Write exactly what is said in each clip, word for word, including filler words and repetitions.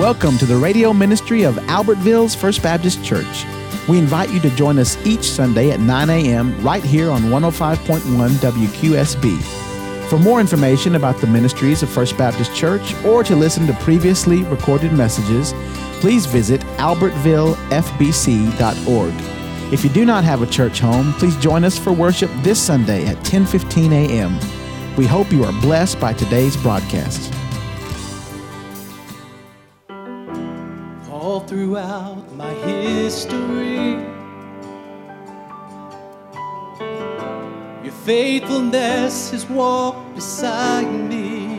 Welcome to the radio ministry of Albertville's First Baptist Church. We invite you to join us each Sunday at nine a.m. right here on one oh five point one W Q S B. For more information about the ministries of First Baptist Church or to listen to previously recorded messages, please visit albertville f b c dot org. If you do not have a church home, please join us for worship this Sunday at ten fifteen a.m. We hope you are blessed by today's broadcast. All throughout my history, your faithfulness has walked beside me.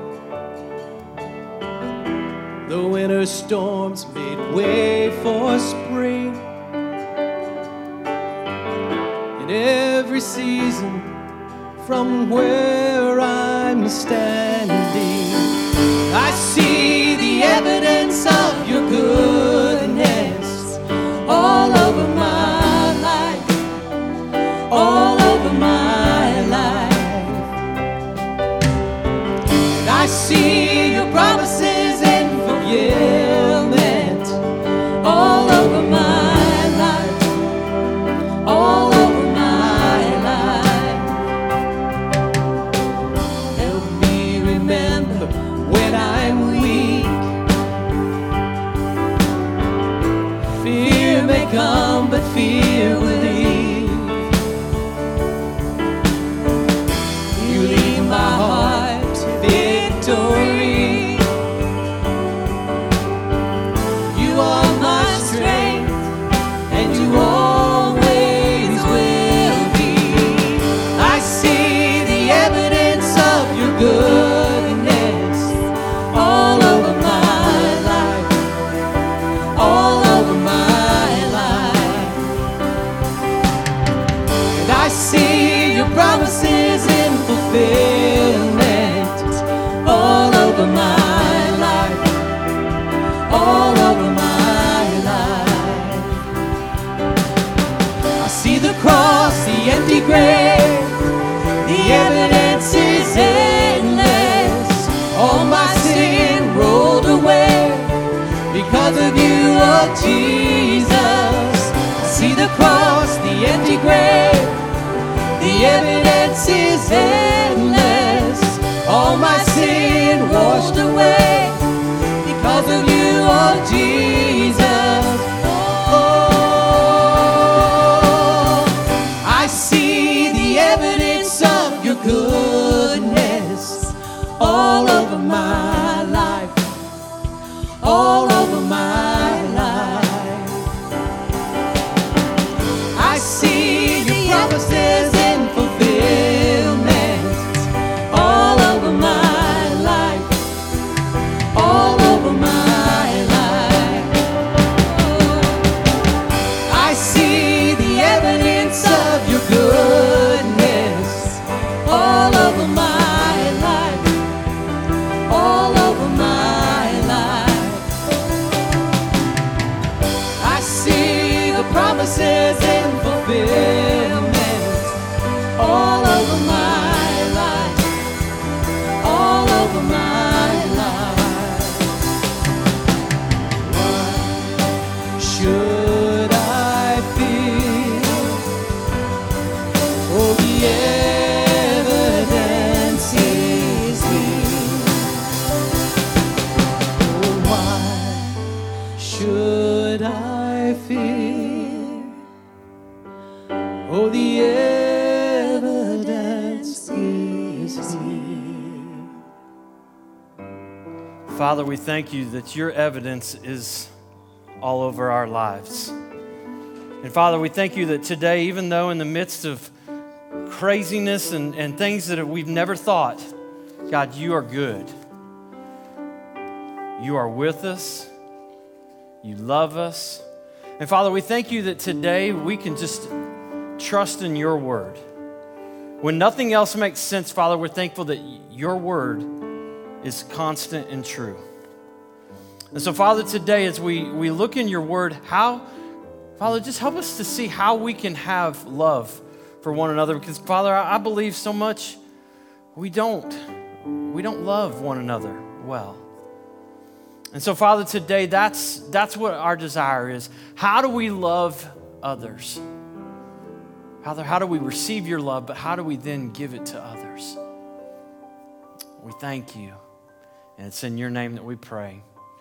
The winter storms made way for spring. In every season, from where I'm standing, I see the evidence of your goodness all over my life, all over my life. And I see your promises in fulfillment all over my life, all over my life. Help me remember when I'm weak. Fear may come, but fear will leave. You lead my heart to victory. You are my strength, and you always will be. I see the evidence of your goodness all over my life, all over my life. And I see your promises in fulfillment all over my life, all over my life. I see the cross, the empty grave, the evidence is endless. All my sin rolled away because of you, oh Jesus. I see the cross, the empty grave, the evidence is endless. All my sin washed away because of you, oh Jesus. Oh, I see the evidence of your goodness all over my life, all over my life. I see your promises in fulfillment all over my life, all over my life. I see the evidence of your goodness all over my life, all over my life. I see the promises in fulfillment all over my life, all over my life. Why should I fear? Oh, the evidence is here. Oh, why should I fear? Oh, the evidence is here. Father, we thank you that your evidence is all over our lives. And Father, we thank you that today, even though in the midst of craziness and, and things that we've never thought, God, you are good. You are with us. You love us. And Father, we thank you that today we can just trust in your word. When nothing else makes sense, Father, we're thankful that your word is constant and true. And so, Father, today as we, we look in your word, how, Father, just help us to see how we can have love for one another. Because, Father, I, I believe so much we don't, we don't love one another well. And so, Father, today that's, that's what our desire is. How do we love others? Father, how do we receive your love, but how do we then give it to others? We thank you. And it's in your name that we pray.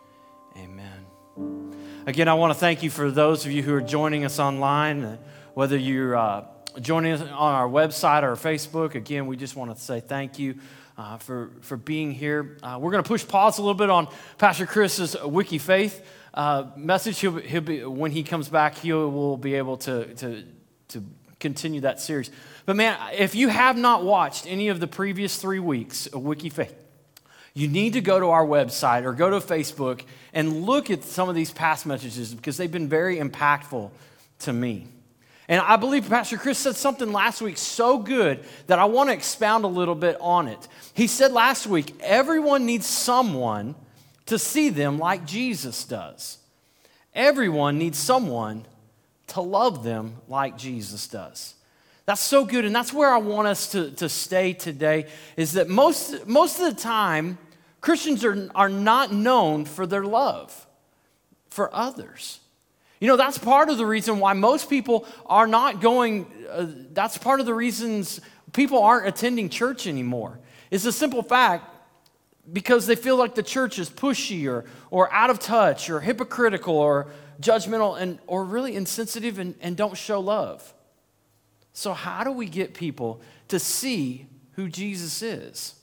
Amen. Again, I want to thank you for those of you who are joining us online, whether you're uh, joining us on our website or Facebook. Again, we just want to say thank you uh, for, for being here. Uh, we're going to push pause a little bit on Pastor Chris's Wiki Faith uh, message. He'll, he'll be, when he comes back, he will be able to, to, to continue that series. But man, if you have not watched any of the previous three weeks of Wiki Faith, you need to go to our website or go to Facebook and look at some of these past messages because they've been very impactful to me. And I believe Pastor Chris said something last week so good that I want to expound a little bit on it. He said last week, everyone needs someone to see them like Jesus does. Everyone needs someone to love them like Jesus does. That's so good, and that's where I want us to, to stay today, is that most, most of the time, Christians are, are not known for their love for others. You know, that's part of the reason why most people are not going, uh, that's part of the reasons people aren't attending church anymore. It's a simple fact, because they feel like the church is pushy or, or out of touch or hypocritical or judgmental and or really insensitive and, and don't show love. So how do we get people to see who Jesus is?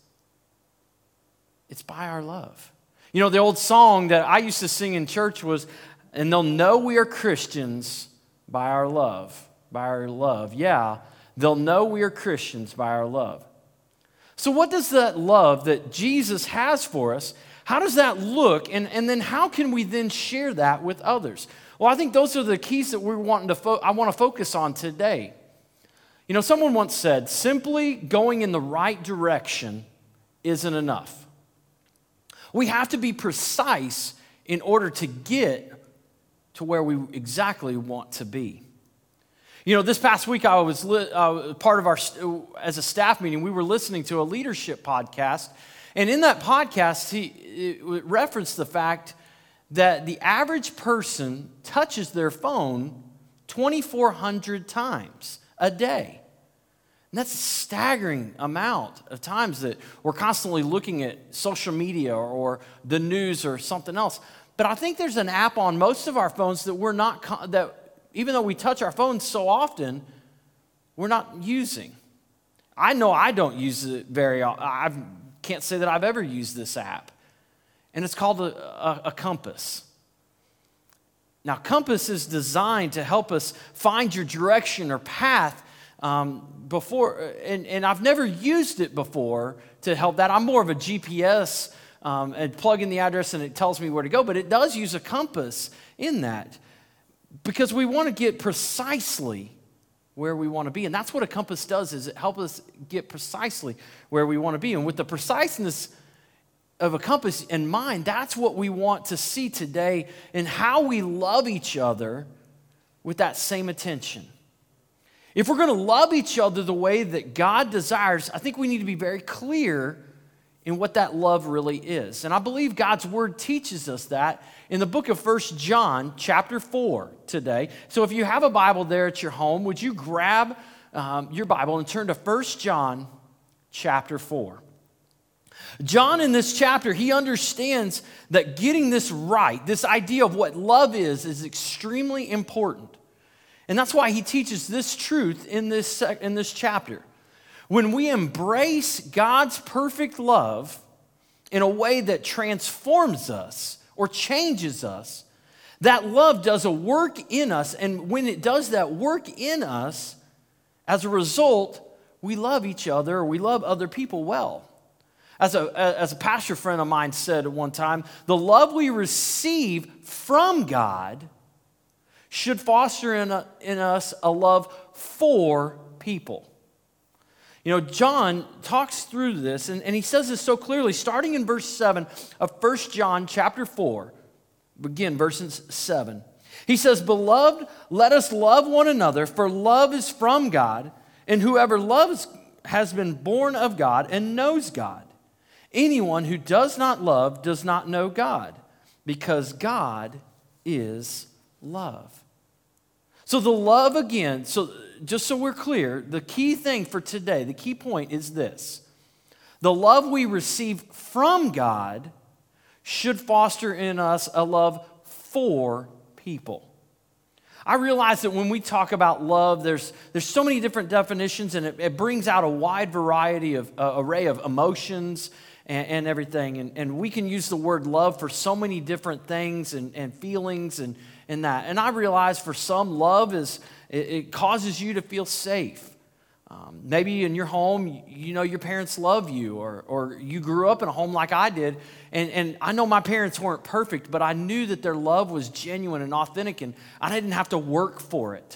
It's by our love. You know, the old song that I used to sing in church was, and they'll know we are Christians by our love. By our love. Yeah, they'll know we are Christians by our love. So what does that love that Jesus has for us, how does that look? And, and then how can we then share that with others? Well, I think those are the keys that we're wanting to fo- I want to focus on today. You know, someone once said, simply going in the right direction isn't enough. We have to be precise in order to get to where we exactly want to be. You know, this past week I was li- uh, part of our, as a staff meeting, we were listening to a leadership podcast. And in that podcast, he it referenced the fact that the average person touches their phone twenty-four hundred times a day. And that's a staggering amount of times that we're constantly looking at social media or, or the news or something else. But I think there's an app on most of our phones that we're not, that even though we touch our phones so often, we're not using. I know I don't use it very often. I can't say that I've ever used this app. And it's called a, a, a compass. Now, compass is designed to help us find your direction or path um, before, and, and I've never used it before to help that. I'm more of a G P S um, and plug in the address and it tells me where to go, but it does use a compass in that because we want to get precisely where we want to be. And that's what a compass does, is it helps us get precisely where we want to be. And with the preciseness of a compass in mind, that's what we want to see today in how we love each other with that same attention. If we're going to love each other the way that God desires, I think we need to be very clear in what that love really is. And I believe God's word teaches us that in the book of First John chapter four today. So if you have a Bible there at your home, would you grab um, your Bible and turn to First John chapter four. John in this chapter, he understands that getting this right, this idea of what love is, is extremely important. And that's why he teaches this truth in this, sec- in this chapter. When we embrace God's perfect love in a way that transforms us or changes us, that love does a work in us. And when it does that work in us, as a result, we love each other, or we love other people well. As a, as a pastor friend of mine said at one time, the love we receive from God should foster in, a, in us a love for people. You know, John talks through this, and, and he says this so clearly, starting in verse seven of First John chapter four, begin verse seven. He says, "Beloved, let us love one another, for love is from God, and whoever loves has been born of God and knows God. Anyone who does not love does not know God, because God is love. So the love again, so just so we're clear, the key thing for today, the key point is this. The love we receive from God should foster in us a love for people. I realize that when we talk about love, there's, there's so many different definitions, and it, it brings out a wide variety of uh, array of emotions and, and everything. And, and we can use the word love for so many different things and, and feelings and, and that. And I realize for some, love is it, it causes you to feel safe. Um, maybe in your home, you, you know your parents love you, or, or you grew up in a home like I did, and, and I know my parents weren't perfect, but I knew that their love was genuine and authentic, and I didn't have to work for it.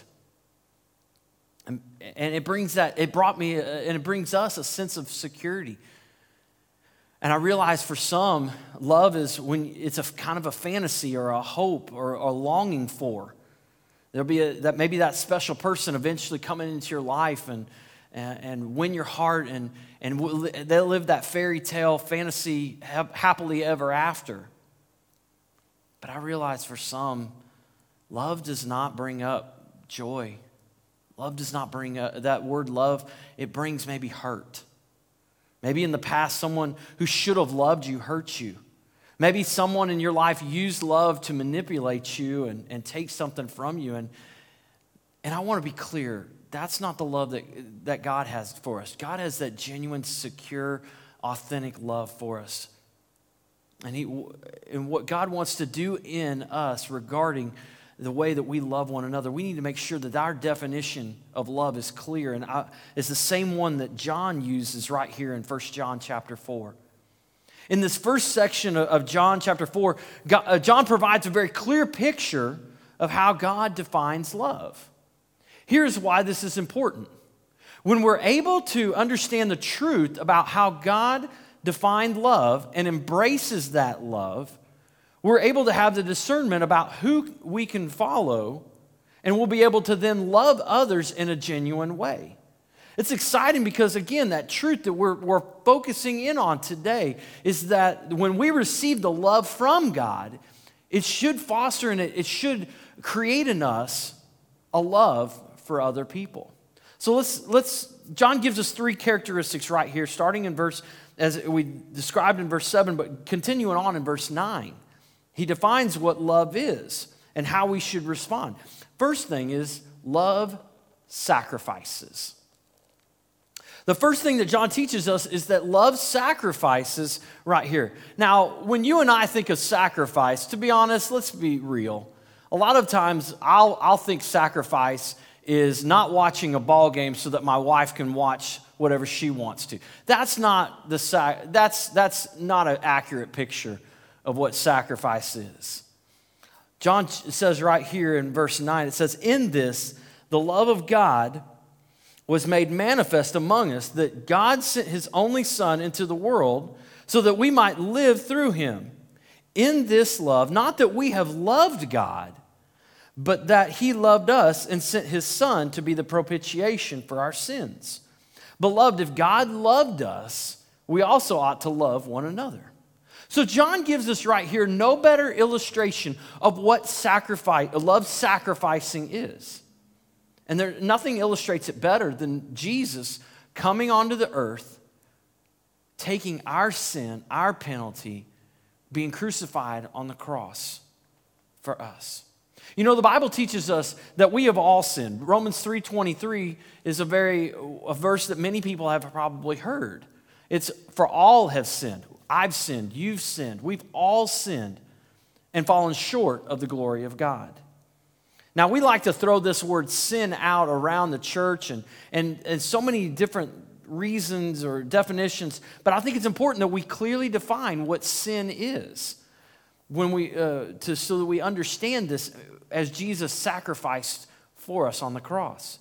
And, and it brings that, it brought me, a, and it brings us a sense of security. And I realize for some, love is when it's a kind of a fantasy or a hope or a longing for. There'll be a, that maybe that special person eventually coming into your life and and, and win your heart, and and they'll live that fairy tale fantasy happily ever after. But I realize for some, love does not bring up joy. Love does not bring up, that word love, it brings maybe hurt. Maybe in the past, someone who should have loved you hurt you. Maybe someone in your life used love to manipulate you and, and take something from you. And, and I want to be clear, that's not the love that, that God has for us. God has that genuine, secure, authentic love for us. And, he, and what God wants to do in us regarding the way that we love one another, we need to make sure that our definition of love is clear. And I, it's the same one that John uses right here in First John chapter four. In this first section of John chapter four, John provides a very clear picture of how God defines love. Here's why this is important. When we're able to understand the truth about how God defined love and embraces that love, we're able to have the discernment about who we can follow, and we'll be able to then love others in a genuine way. It's exciting because, again, that truth that we're, we're focusing in on today is that when we receive the love from God, it should foster and it, it should create in us a love for other people. So let's, let's, John gives us three characteristics right here, starting in verse, as we described in verse seven, but continuing on in verse nine. He defines what love is and how we should respond. First thing is love sacrifices. The first thing that John teaches us is that love sacrifices right here. Now, when you and I think of sacrifice, to be honest, let's be real. A lot of times I'll, I'll think sacrifice is not watching a ball game so that my wife can watch whatever she wants to. That's not the sac- that's that's not an accurate picture of what sacrifice is. John says right here in verse nine, it says, "In this, the love of God was made manifest among us, that God sent his only Son into the world so that we might live through him. In this love, not that we have loved God, but that he loved us and sent his Son to be the propitiation for our sins. Beloved, if God loved us, we also ought to love one another." So John gives us right here no better illustration of what sacrifice, love sacrificing is. And there, nothing illustrates it better than Jesus coming onto the earth, taking our sin, our penalty, being crucified on the cross for us. You know, the Bible teaches us that we have all sinned. Romans three twenty-three is a very a verse that many people have probably heard. It's for all have sinned. I've sinned, you've sinned, we've all sinned and fallen short of the glory of God. Now, we like to throw this word sin out around the church and, and, and so many different reasons or definitions, but I think it's important that we clearly define what sin is when we, uh, to, so that we understand this as Jesus sacrificed for us on the cross.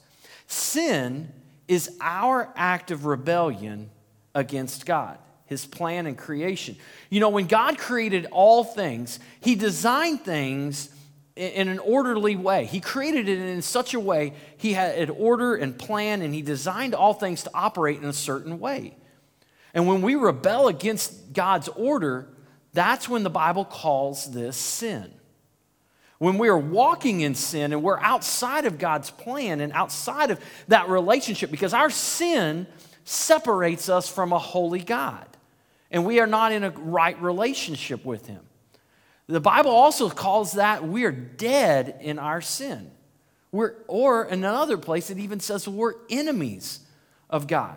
Sin is our act of rebellion against God, his plan and creation. You know, when God created all things, he designed things in an orderly way. He created it in such a way, he had an order and plan, and he designed all things to operate in a certain way. And when we rebel against God's order, that's when the Bible calls this sin. When we are walking in sin and we're outside of God's plan and outside of that relationship, because our sin separates us from a holy God, and we are not in a right relationship with Him. The Bible also calls that we are dead in our sin. We're, or in another place, it even says we're enemies of God.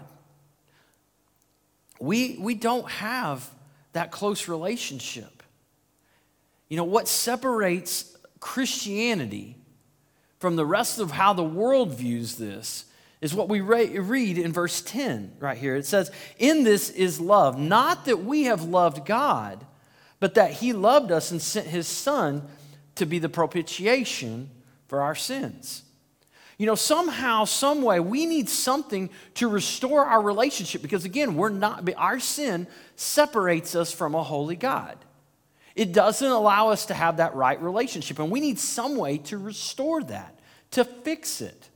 We, we don't have that close relationship. You know, what separates Christianity from the rest of how the world views this is what we re- read in verse ten right here. It says, "In this is love, not that we have loved God, but that He loved us and sent His Son to be the propitiation for our sins." You know, somehow, some way, we need something to restore our relationship because, again, we're not, our sin separates us from a holy God. It doesn't allow us to have that right relationship, and we need some way to restore that, to fix it.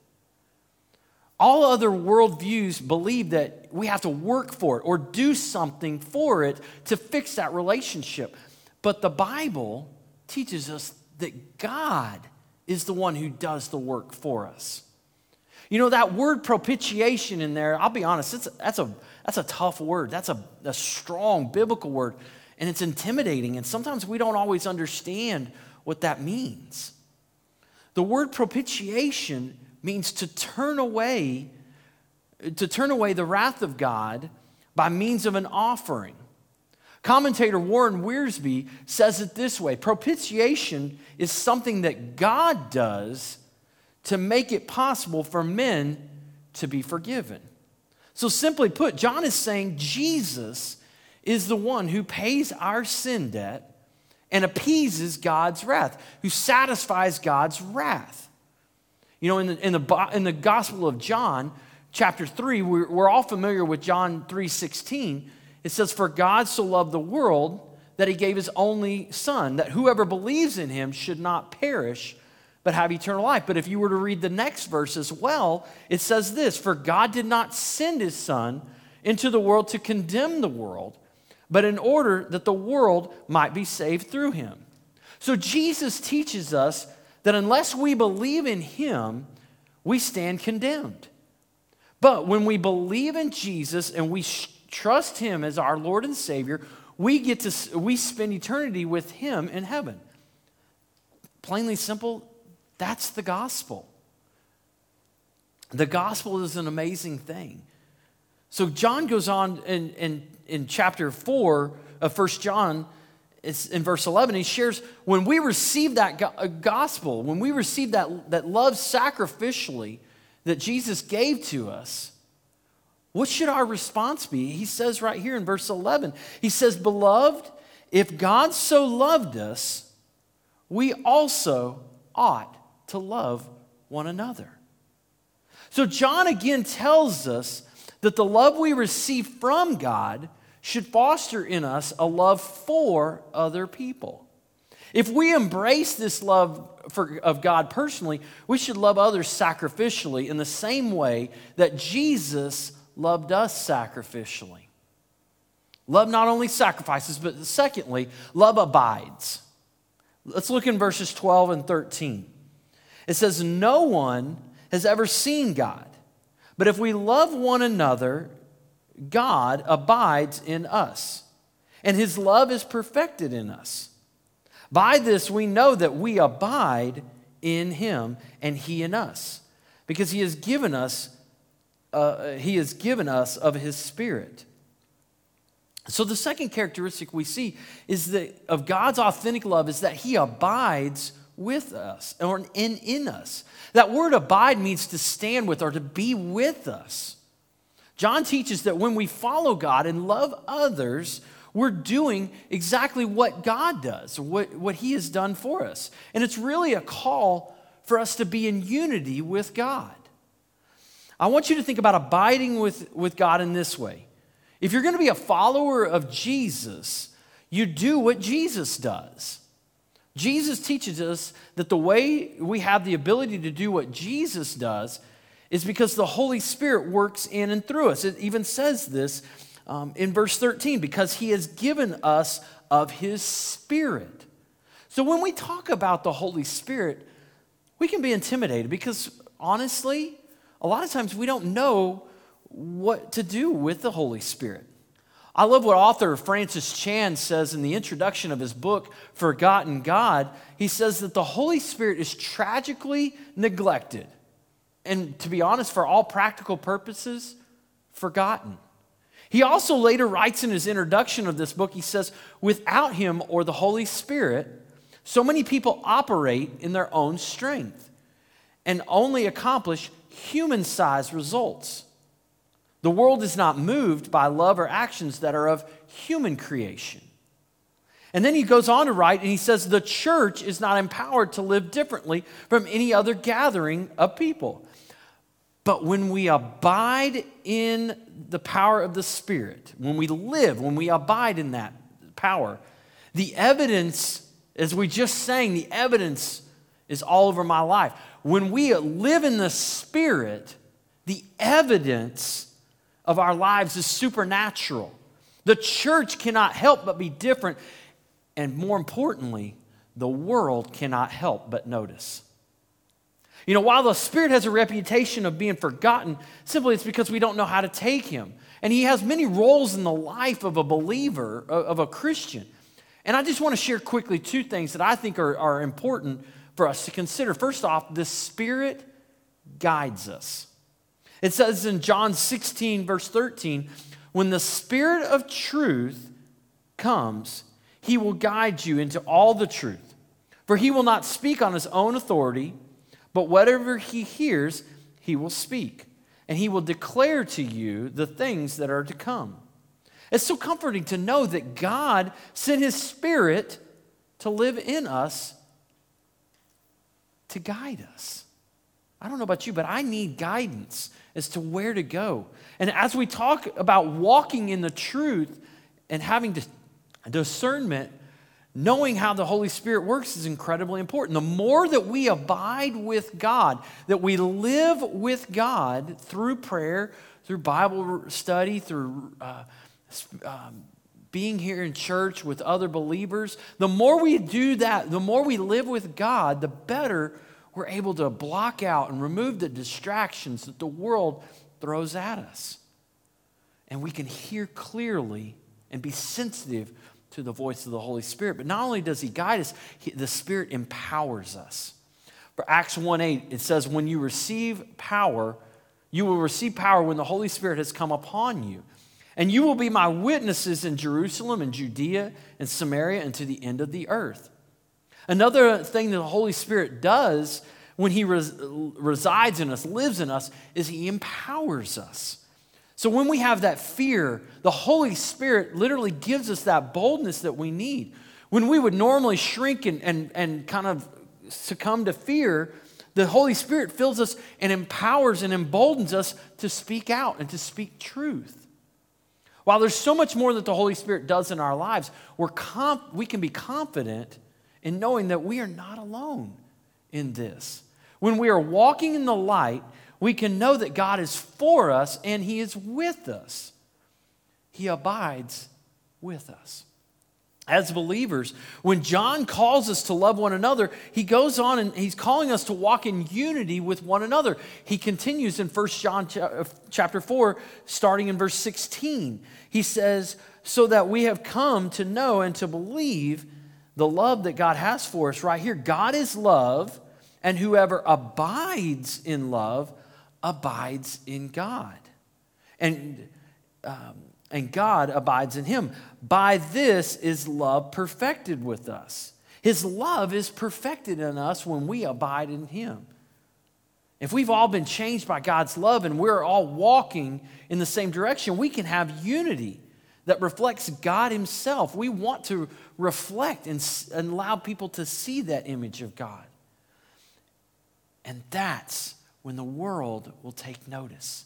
All other worldviews believe that we have to work for it or do something for it to fix that relationship. But the Bible teaches us that God is the one who does the work for us. You know, that word propitiation in there, I'll be honest, it's, that's, a, that's a tough word. That's a, a strong biblical word. And it's intimidating, and sometimes we don't always understand what that means. The word propitiation means to turn away, to turn away the wrath of God by means of an offering. Commentator Warren Wiersbe says it this way: propitiation is something that God does to make it possible for men to be forgiven. So simply put, John is saying Jesus is the one who pays our sin debt and appeases God's wrath, who satisfies God's wrath. You know, in the, in the, in the Gospel of John, chapter three, we're, we're all familiar with John three sixteen. It says, "For God so loved the world that He gave His only Son, that whoever believes in Him should not perish, but have eternal life." But if you were to read the next verse as well, it says this: "For God did not send His Son into the world to condemn the world, but in order that the world might be saved through Him." So Jesus teaches us that unless we believe in Him, we stand condemned. But when we believe in Jesus and we trust Him as our Lord and Savior, we get to we spend eternity with Him in heaven. Plainly simple, that's the gospel. The gospel is an amazing thing. So John goes on in, in, in chapter four of First John, it's in verse eleven, he shares, when we receive that go- gospel, when we receive that, that love sacrificially that Jesus gave to us, what should our response be? He says right here in verse eleven, he says, "Beloved, if God so loved us, we also ought to love one another." So John again tells us that the love we receive from God should foster in us a love for other people. If we embrace this love for, of God personally, we should love others sacrificially in the same way that Jesus loved us sacrificially. Love not only sacrifices, but secondly, love abides. Let's look in verses twelve and thirteen. It says, "No one has ever seen God, but if we love one another, God abides in us, and His love is perfected in us. By this we know that we abide in Him and He in us, because He has given us uh, He has given us of His Spirit." So the second characteristic we see is that of God's authentic love is that He abides with us or in, in us. That word abide means to stand with or to be with us. John teaches that when we follow God and love others, we're doing exactly what God does, what, what He has done for us. And it's really a call for us to be in unity with God. I want you to think about abiding with, with God in this way. If you're going to be a follower of Jesus, you do what Jesus does. Jesus teaches us that the way we have the ability to do what Jesus does is because the Holy Spirit works in and through us. It even says this um, in verse thirteen, because He has given us of his Spirit. So when we talk about the Holy Spirit, we can be intimidated because honestly, a lot of times we don't know what to do with the Holy Spirit. I love what author Francis Chan says in the introduction of his book, Forgotten God. He says that the Holy Spirit is tragically neglected and, to be honest, for all practical purposes, forgotten. He also later writes in his introduction of this book, he says, without him or the Holy Spirit, so many people operate in their own strength and only accomplish human-sized results. The world is not moved by love or actions that are of human creation. And then he goes on to write, and he says, the church is not empowered to live differently from any other gathering of people. But when we abide in the power of the Spirit, when we live, when we abide in that power, the evidence, as we just sang, the evidence is all over my life. When we live in the Spirit, the evidence of our lives is supernatural. The church cannot help but be different. And more importantly, the world cannot help but notice. You know, while the Spirit has a reputation of being forgotten, simply it's because we don't know how to take him. And he has many roles in the life of a believer, of a Christian. And I just want to share quickly two things that I think are, are important for us to consider. First off, the Spirit guides us. It says in John sixteen, verse thirteen, when the Spirit of truth comes, he will guide you into all the truth. For he will not speak on his own authority, but whatever he hears, he will speak. And he will declare to you the things that are to come. It's so comforting to know that God sent his Spirit to live in us to guide us. I don't know about you, but I need guidance as to where to go. And as we talk about walking in the truth and having discernment, knowing how the Holy Spirit works is incredibly important. The more that we abide with God, that we live with God through prayer, through Bible study, through uh, um, being here in church with other believers, the more we do that, the more we live with God, the better we're able to block out and remove the distractions that the world throws at us. And we can hear clearly and be sensitive to the voice of the Holy Spirit. But not only does he guide us, he, the Spirit empowers us. For Acts one eight, it says, when you receive power, you will receive power when the Holy Spirit has come upon you. And you will be my witnesses in Jerusalem and Judea and Samaria and to the end of the earth. Another thing that the Holy Spirit does when he res- resides in us, lives in us, is he empowers us. So when we have that fear, the Holy Spirit literally gives us that boldness that we need. When we would normally shrink and, and, and kind of succumb to fear, the Holy Spirit fills us and empowers and emboldens us to speak out and to speak truth. While there's so much more that the Holy Spirit does in our lives, we're conf- we can be confident in knowing that we are not alone in this. When we are walking in the light, we can know that God is for us and he is with us. He abides with us. As believers, when John calls us to love one another, he goes on and he's calling us to walk in unity with one another. He continues in First John chapter four, starting in verse sixteen. He says, so that we have come to know and to believe the love that God has for us right here. God is love, and whoever abides in love abides in God. And, um, and God abides in him. By this is love perfected with us. His love is perfected in us when we abide in him. If we've all been changed by God's love and we're all walking in the same direction, we can have unity that reflects God himself. We want to reflect and, and allow people to see that image of God. And that's when the world will take notice.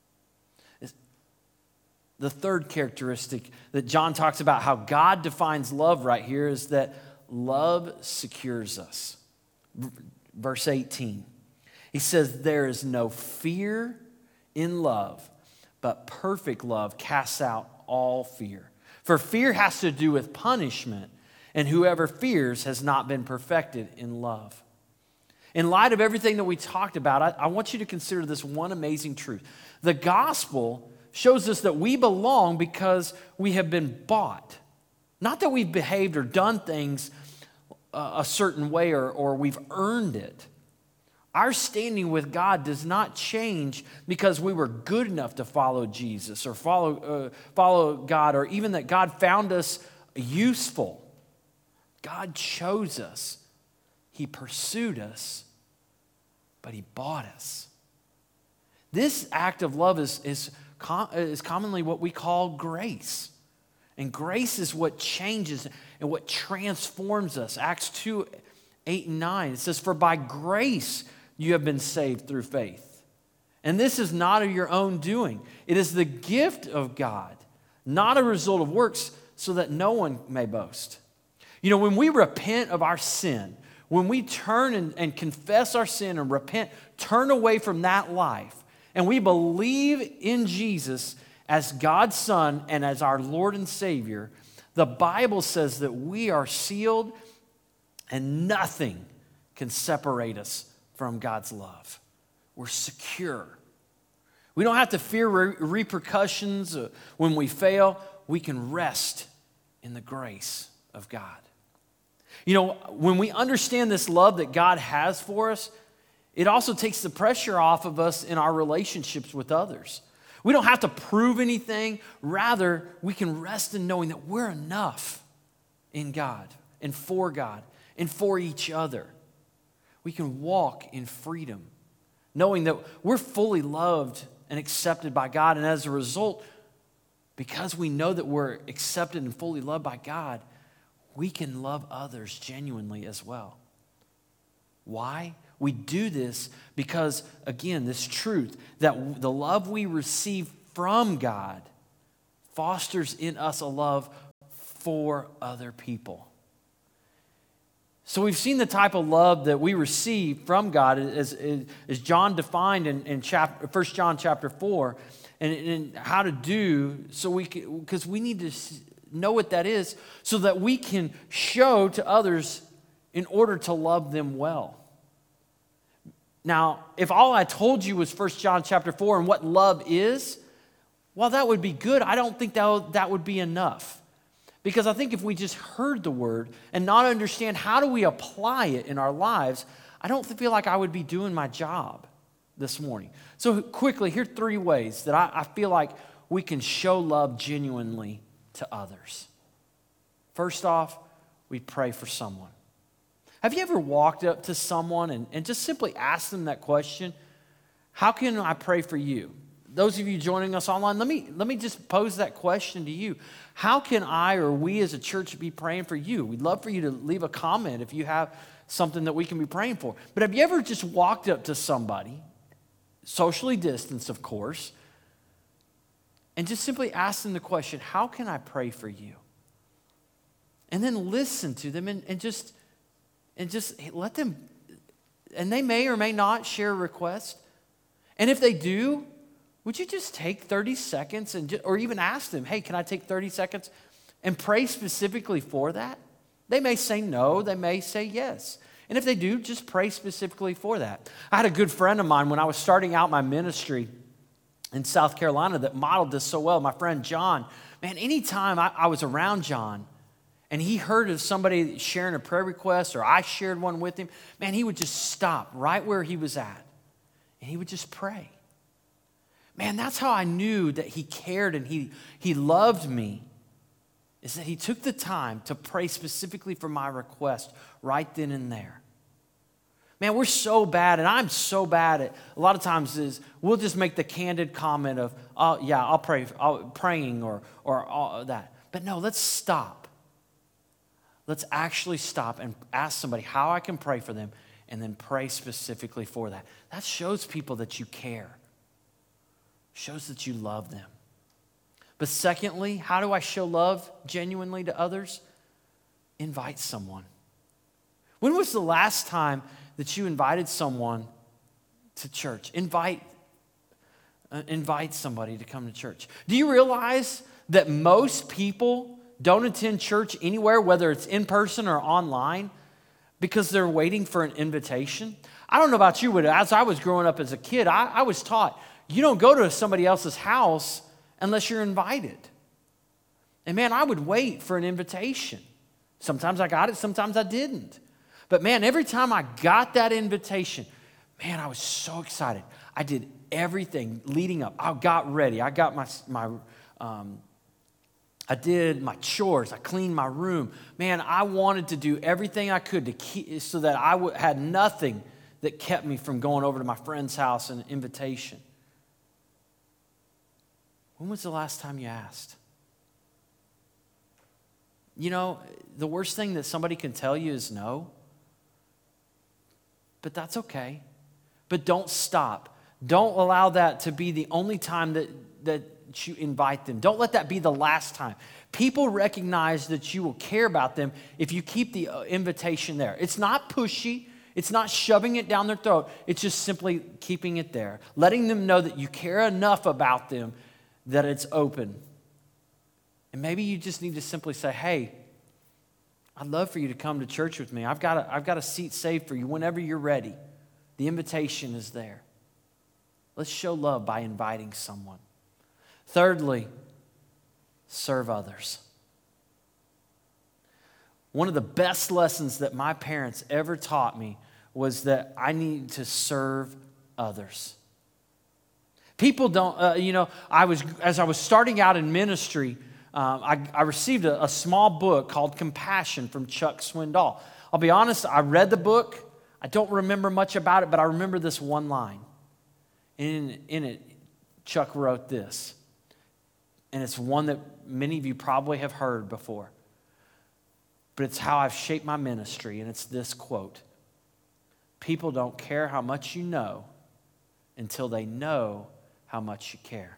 The third characteristic that John talks about how God defines love right here is that love secures us. Verse eighteen. He says, there is no fear in love, but perfect love casts out all fear. For fear has to do with punishment, and whoever fears has not been perfected in love. In light of everything that we talked about, I, I want you to consider this one amazing truth. The gospel shows us that we belong because we have been bought. Not that we've behaved or done things uh, a certain way or, or we've earned it. Our standing with God does not change because we were good enough to follow Jesus or follow, uh, follow God, or even that God found us useful. God chose us. He pursued us, but He bought us. This act of love is, is, com- is commonly what we call grace. And grace is what changes and what transforms us. Acts two, eight and nine, it says, "For by grace you have been saved through faith. And this is not of your own doing. It is the gift of God, not a result of works, so that no one may boast." You know, when we repent of our sin, when we turn and, and confess our sin and repent, turn away from that life, and we believe in Jesus as God's Son and as our Lord and Savior, the Bible says that we are sealed and nothing can separate us from God's love. We're secure. We don't have to fear re- repercussions when we fail. We can rest in the grace of God. You know, when we understand this love that God has for us, it also takes the pressure off of us in our relationships with others. We don't have to prove anything. Rather, we can rest in knowing that we're enough in God and for God and for each other. We can walk in freedom, knowing that we're fully loved and accepted by God. And as a result, because we know that we're accepted and fully loved by God, we can love others genuinely as well. Why? We do this because, again, this truth that the love we receive from God fosters in us a love for other people. So we've seen the type of love that we receive from God as, as John defined in, in chapter, First John chapter four, and, and how to do so we can, because we need to know what that is so that we can show to others in order to love them well. Now, if all I told you was First John chapter four and what love is, well, that would be good. I don't think that would, that would be enough. Because I think if we just heard the word and not understand how do we apply it in our lives, I don't feel like I would be doing my job this morning. So quickly, here are three ways that I, I feel like we can show love genuinely to others. First off, we pray for someone. Have you ever walked up to someone and, and just simply asked them that question? How can I pray for you? Those of you joining us online, let me, let me just pose that question to you. How can I or we as a church be praying for you? We'd love for you to leave a comment if you have something that we can be praying for. But have you ever just walked up to somebody, socially distanced, of course, and just simply asked them the question, how can I pray for you? And then listen to them and, and just and just let them, and they may or may not share a request. And if they do, would you just take thirty seconds and just, or even ask them, hey, can I take thirty seconds and pray specifically for that? They may say no, they may say yes. And if they do, just pray specifically for that. I had a good friend of mine when I was starting out my ministry in South Carolina that modeled this so well. My friend John, man, anytime I, I was around John and he heard of somebody sharing a prayer request or I shared one with him, man, he would just stop right where he was at and he would just pray. Man, that's how I knew that he cared and he, he loved me, is that he took the time to pray specifically for my request right then and there. Man, we're so bad, and I'm so bad at, a lot of times is we'll just make the candid comment of, oh, yeah, I'll pray, I'll, praying or, or all that. But no, let's stop. Let's actually stop and ask somebody how I can pray for them and then pray specifically for that. That shows people that you care. Shows that you love them. But secondly, how do I show love genuinely to others? Invite someone. When was the last time that you invited someone to church? Invite, uh, invite somebody to come to church. Do you realize that most people don't attend church anywhere, whether it's in person or online, because they're waiting for an invitation. I don't know about you, but as I was growing up as a kid, I, I was taught you don't go to somebody else's house unless you're invited. And man, I would wait for an invitation. Sometimes I got it, sometimes I didn't. But man, every time I got that invitation, man, I was so excited. I did everything leading up. I got ready. I got my, my um, I did my chores. I cleaned my room. Man, I wanted to do everything I could to keep, so that I w- had nothing that kept me from going over to my friend's house and an invitation. When was the last time you asked? You know, the worst thing that somebody can tell you is no. But that's okay. But don't stop. Don't allow that to be the only time that, that you invite them. Don't let that be the last time. People recognize that you will care about them if you keep the invitation there. It's not pushy. It's not shoving it down their throat. It's just simply keeping it there. Letting them know that you care enough about them that it's open. And maybe you just need to simply say, hey, I'd love for you to come to church with me. I've got a, I've got a seat saved for you whenever you're ready. The invitation is there. Let's show love by inviting someone. Thirdly, serve others. One of the best lessons that my parents ever taught me was that I need to serve others. People don't, uh, you know, I was as I was starting out in ministry, um, I, I received a, a small book called Compassion from Chuck Swindoll. I'll be honest, I read the book. I don't remember much about it, but I remember this one line. In, in it, Chuck wrote this, and it's one that many of you probably have heard before, but it's how I've shaped my ministry, and it's this quote: people don't care how much you know until they know how much you care.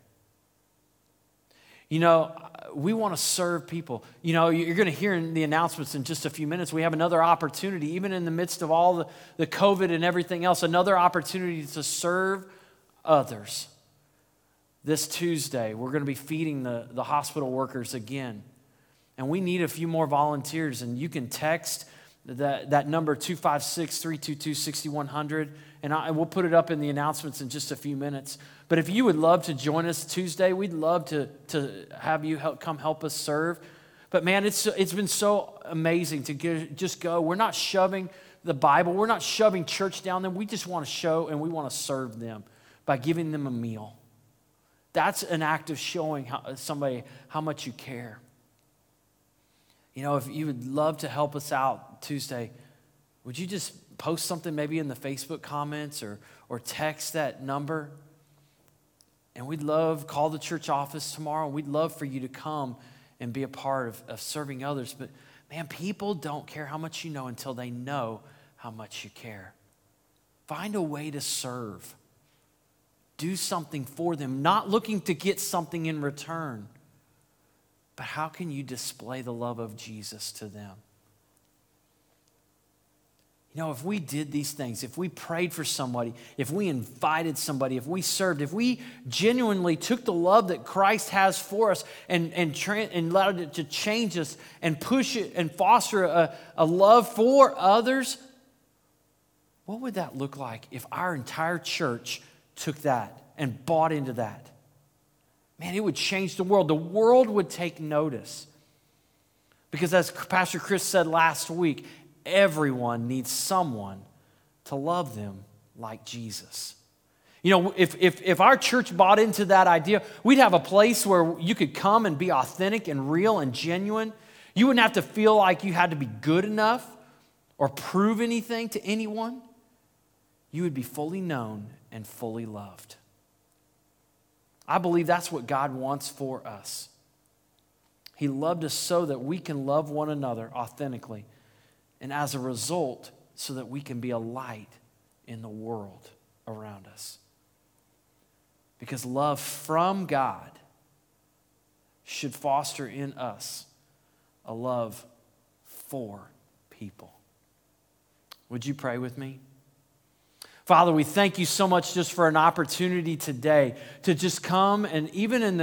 You know, we want to serve people. You know, you're going to hear in the announcements in just a few minutes, we have another opportunity, even in the midst of all the, the COVID and everything else, another opportunity to serve others. This Tuesday, we're going to be feeding the, the hospital workers again. And we need a few more volunteers. And you can text that, that number, two five six, three two two, six one zero zero. And I, we'll put it up in the announcements in just a few minutes. But if you would love to join us Tuesday, we'd love to, to have you help, come help us serve. But man, it's, it's been so amazing to get, just go. We're not shoving the Bible. We're not shoving church down them. We just want to show and we want to serve them by giving them a meal. That's an act of showing how, somebody how much you care. You know, if you would love to help us out Tuesday, would you just post something maybe in the Facebook comments or, or text that number? And we'd love, call the church office tomorrow. We'd love for you to come and be a part of, of serving others. But man, people don't care how much you know until they know how much you care. Find a way to serve. Do something for them, not looking to get something in return. But how can you display the love of Jesus to them? You know, if we did these things, if we prayed for somebody, if we invited somebody, if we served, if we genuinely took the love that Christ has for us and, and, tra- and allowed it to change us and push it and foster a, a love for others, what would that look like if our entire church took that and bought into that? Man, it would change the world. The world would take notice. Because as Pastor Chris said last week, everyone needs someone to love them like Jesus. You know, if, if, if our church bought into that idea, we'd have a place where you could come and be authentic and real and genuine. You wouldn't have to feel like you had to be good enough or prove anything to anyone. You would be fully known and fully loved. I believe that's what God wants for us. He loved us so that we can love one another authentically. And as a result, so that we can be a light in the world around us. Because love from God should foster in us a love for people. Would you pray with me? Father, we thank you so much just for an opportunity today to just come and even in the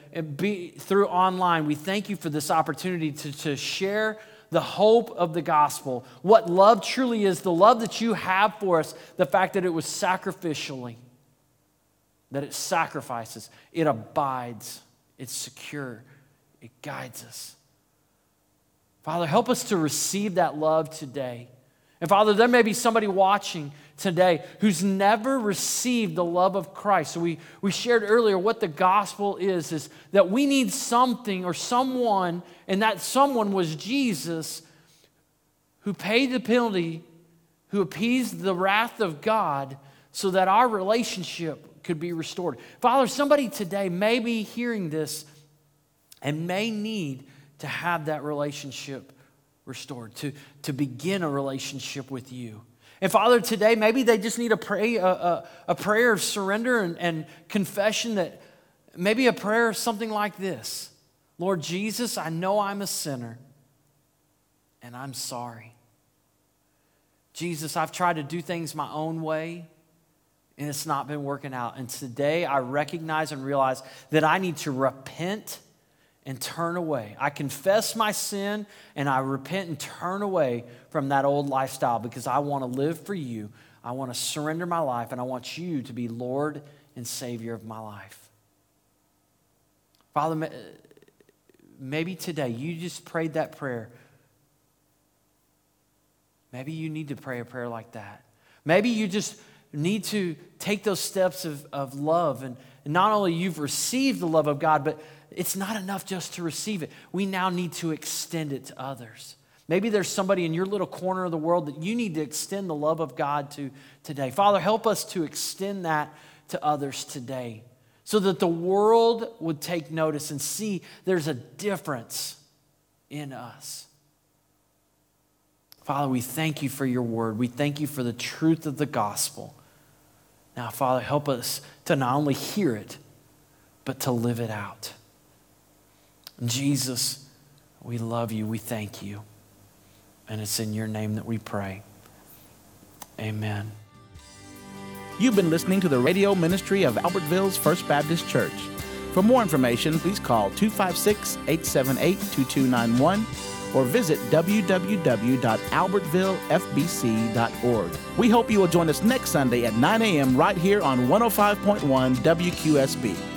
be through online, we thank you for this opportunity to, to share the hope of the gospel, what love truly is, the love that you have for us, the fact that it was sacrificially, that it sacrifices, it abides, it's secure, it guides us. Father, help us to receive that love today. And Father, there may be somebody watching today who's never received the love of Christ. So we, we shared earlier what the gospel is, is that we need something or someone, and that someone was Jesus, who paid the penalty, who appeased the wrath of God so that our relationship could be restored. Father, somebody today may be hearing this and may need to have that relationship restored, to, to begin a relationship with you. And Father, today maybe they just need a, pray, a, a, a prayer of surrender and, and confession, that maybe a prayer something like this: Lord Jesus, I know I'm a sinner and I'm sorry. Jesus, I've tried to do things my own way and it's not been working out. And today I recognize and realize that I need to repent and turn away. I confess my sin and I repent and turn away from that old lifestyle, because I want to live for you. I want to surrender my life, and I want you to be Lord and Savior of my life. Father, maybe today you just prayed that prayer. Maybe you need to pray a prayer like that. Maybe you just need to take those steps of, of love, and not only you've received the love of God, but it's not enough just to receive it. We now need to extend it to others. Maybe there's somebody in your little corner of the world that you need to extend the love of God to today. Father, help us to extend that to others today, so that the world would take notice and see there's a difference in us. Father, we thank you for your word. We thank you for the truth of the gospel. Now, Father, help us to not only hear it, but to live it out. Jesus, we love you. We thank you. And it's in your name that we pray. Amen. You've been listening to the radio ministry of Albertville's First Baptist Church. For more information, please call two five six, eight seven eight, two two nine one or visit w w w dot albertville f b c dot org. We hope you will join us next Sunday at nine a.m. right here on one oh five point one W Q S B.